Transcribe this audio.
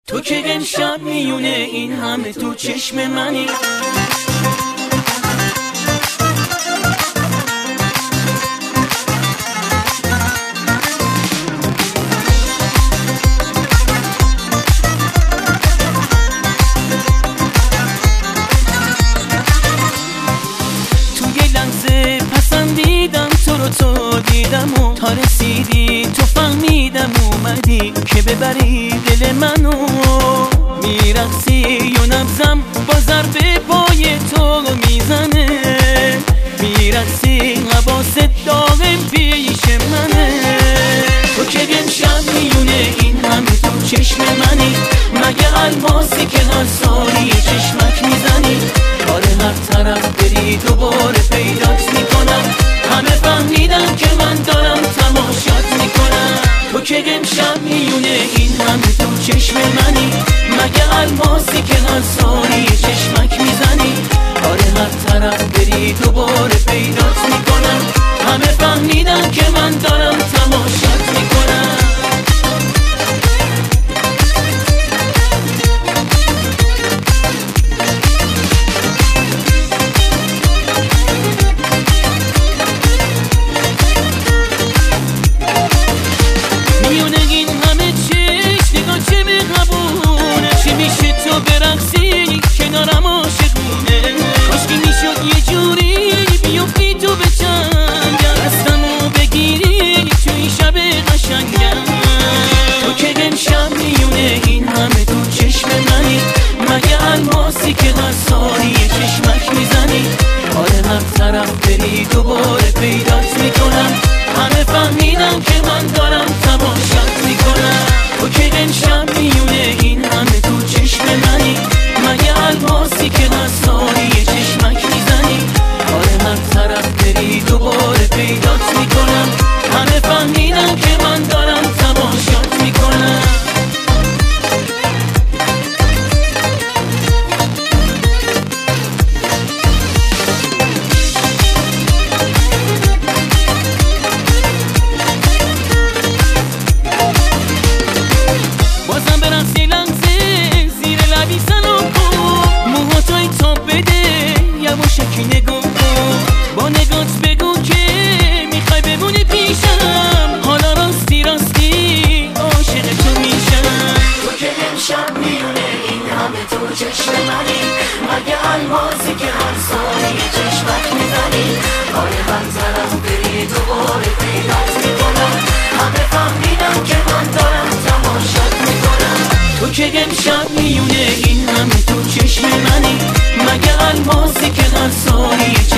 تو که امشب میونه این همه تو چشم منی. توی لحظه پسندیدم تو دیدم و تا رسیدی تو فهمیدم اومدی که ببری دل منو. میرقصی و نبضم با ضربه پای تو میزنه، میرقصی حواست داغم پیش منه. تو که امشب میونه این همه تو چشم منی، مگه الماسی که هر سالی چشمک میزنی؟ آره هر طرف بری دوباره پیدات میکنم، همه فهمیدن که من دارم تماشات میکنم. تو که امشب میونه این همه تو چشم منی، مگه الماسی که هر سالی چشمک میزنی؟ آره هر طرف بری دوباره پیدات میکنم، همه فهمیدن که من دارم تماشات میکنم. کنارم عاشقونه کاشکی میشد یه جوری بیفتی تو به چنگم، دستمو بگیری تو این شب قشنگم. تو که امشب میونه این همه تو چشم منی، مگه الماسی که هر سالی چشمک میزنی؟ آره هر طرف بری دوباره پیدات میکنم، همه فهمیدن که من دارم تماشات میکنم. تو که امشب میونه این همه تو چشم منی، مگه الماسی که هر سالی چشمک میزنی؟ آره هر طرف بری دوباره پیدات میکنم، همه فهمیدن که من دارم تماشات میکنم. بازم برقصی لحظه زیر لبی سلام کن، موهاتای تاب بده یواشکی نگاه کن، با نگات بگو که میخوای بمونی پیشم، حالا راستی راستی عاشق تو میشم. تو که امشب میونه این همه تو چشم منی، مگه الماسی که هر سالی چشمک میزنی؟ آره هر طرف بری دوباره پیدات میکنم، همه فهمیدن که من دارم تماشات میکنم. تو که امشب میونه این همه تو چشم منی، مگه الماسی که هر سالی